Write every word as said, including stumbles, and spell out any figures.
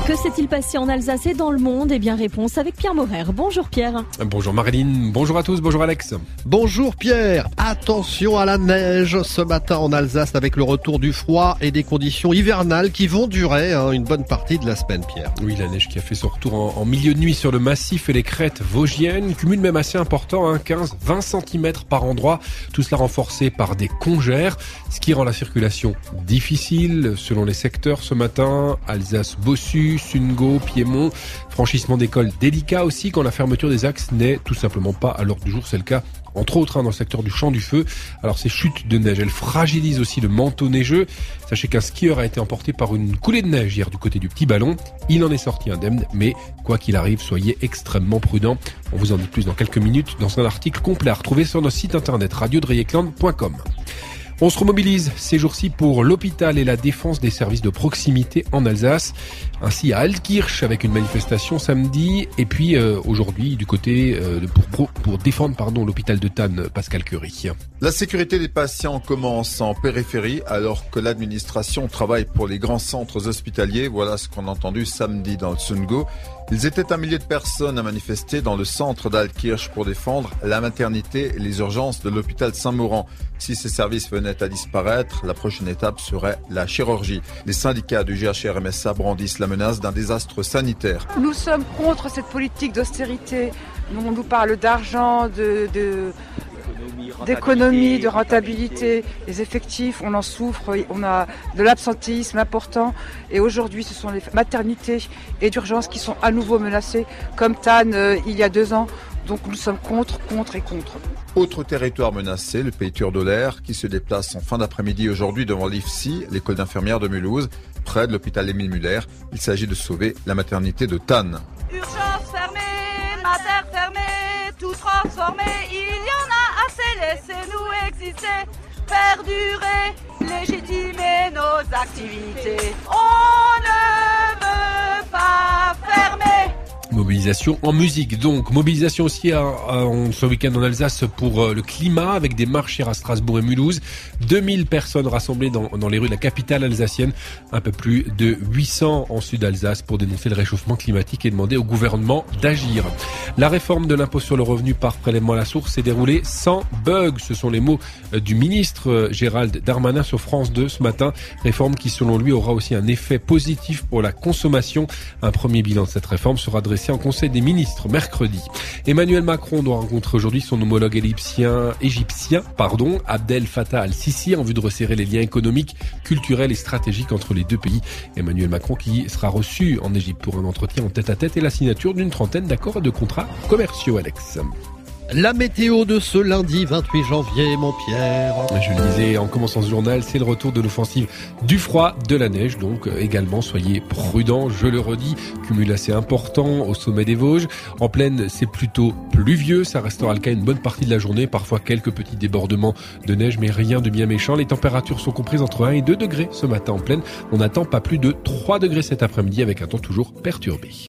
Que s'est-il passé en Alsace et dans le monde ? Eh bien, réponse avec Pierre Morer. Bonjour Pierre. Bonjour Marilyn, bonjour à tous, bonjour Alex. Bonjour Pierre, attention à la neige ce matin en Alsace avec le retour du froid et des conditions hivernales qui vont durer hein, une bonne partie de la semaine, Pierre. Oui, la neige qui a fait son retour en, en milieu de nuit sur le massif et les crêtes vosgiennes, cumul même assez important, hein, quinze à vingt centimètres par endroit, tout cela renforcé par des congères, ce qui rend la circulation difficile selon les secteurs ce matin. Alsace-Bossu, Sungo, Piémont, franchissement des cols délicat aussi quand la fermeture des axes n'est tout simplement pas à l'ordre du jour, c'est le cas entre autres hein, dans le secteur du Champ du Feu. Alors ces chutes de neige, elles fragilisent aussi le manteau neigeux. Sachez qu'un skieur a été emporté par une coulée de neige hier du côté du Petit Ballon. Il en est sorti indemne, mais quoi qu'il arrive, soyez extrêmement prudents. On vous en dit plus dans quelques minutes dans un article complet à retrouver sur notre site internet radio dreieckland point com. On se remobilise ces jours-ci pour l'hôpital et la défense des services de proximité en Alsace. Ainsi à Altkirch avec une manifestation samedi et puis euh, aujourd'hui du côté euh, pour, pour défendre pardon l'hôpital de Thann, Pascal Curie. La sécurité des patients commence en périphérie alors que l'administration travaille pour les grands centres hospitaliers. Voilà ce qu'on a entendu samedi dans le Sungo. Ils étaient un millier de personnes à manifester dans le centre d'Altkirch pour défendre la maternité et les urgences de l'hôpital Saint-Maurent. Si ces services venaient à disparaître, la prochaine étape serait la chirurgie. Les syndicats du G H R M S A brandissent la menace d'un désastre sanitaire. Nous sommes contre cette politique d'austérité. On nous parle d'argent, de... de... d'économie, de rentabilité, les effectifs, on en souffre, on a de l'absentéisme important et aujourd'hui ce sont les maternités et d'urgence qui sont à nouveau menacées comme Thann euh, il y a deux ans. Donc nous sommes contre, contre et contre. Autre territoire menacé, le Pays Turdolaire, qui se déplace en fin d'après-midi aujourd'hui devant l'I F S I, l'école d'infirmières de Mulhouse, près de l'hôpital Émile Muller. Il s'agit de sauver la maternité de Thann. Urgence fermée, mater fermée, tout transformé, il y en a assez, laissez-nous exister, perdurer, légitimer nos activités. On ne veut pas fermer. Mobilisation en musique, donc mobilisation aussi à, à, ce week-end en Alsace pour euh, le climat avec des marches hier à Strasbourg et Mulhouse. deux mille personnes rassemblées dans, dans les rues de la capitale alsacienne, un peu plus de huit cents en sud Alsace pour dénoncer le réchauffement climatique et demander au gouvernement d'agir. La réforme de l'impôt sur le revenu par prélèvement à la source s'est déroulée sans bug. Ce sont les mots du ministre euh, Gérald Darmanin sur France deux ce matin. Réforme qui selon lui aura aussi un effet positif pour la consommation. Un premier bilan de cette réforme sera dressé en Conseil des ministres mercredi. Emmanuel Macron doit rencontrer aujourd'hui son homologue égyptien, égyptien pardon, Abdel Fattah al-Sisi en vue de resserrer les liens économiques, culturels et stratégiques entre les deux pays. Emmanuel Macron qui sera reçu en Égypte pour un entretien en tête-à-tête et la signature d'une trentaine d'accords et de contrats commerciaux, Alex. La météo de ce lundi vingt-huit janvier, mon Pierre. Je le disais en commençant ce journal, c'est le retour de l'offensive du froid, de la neige. Donc également, soyez prudents, je le redis. Cumul assez important au sommet des Vosges. En plaine, c'est plutôt pluvieux. Ça restera le cas une bonne partie de la journée. Parfois quelques petits débordements de neige, mais rien de bien méchant. Les températures sont comprises entre un et deux degrés ce matin en plaine. On n'attend pas plus de trois degrés cet après-midi avec un temps toujours perturbé.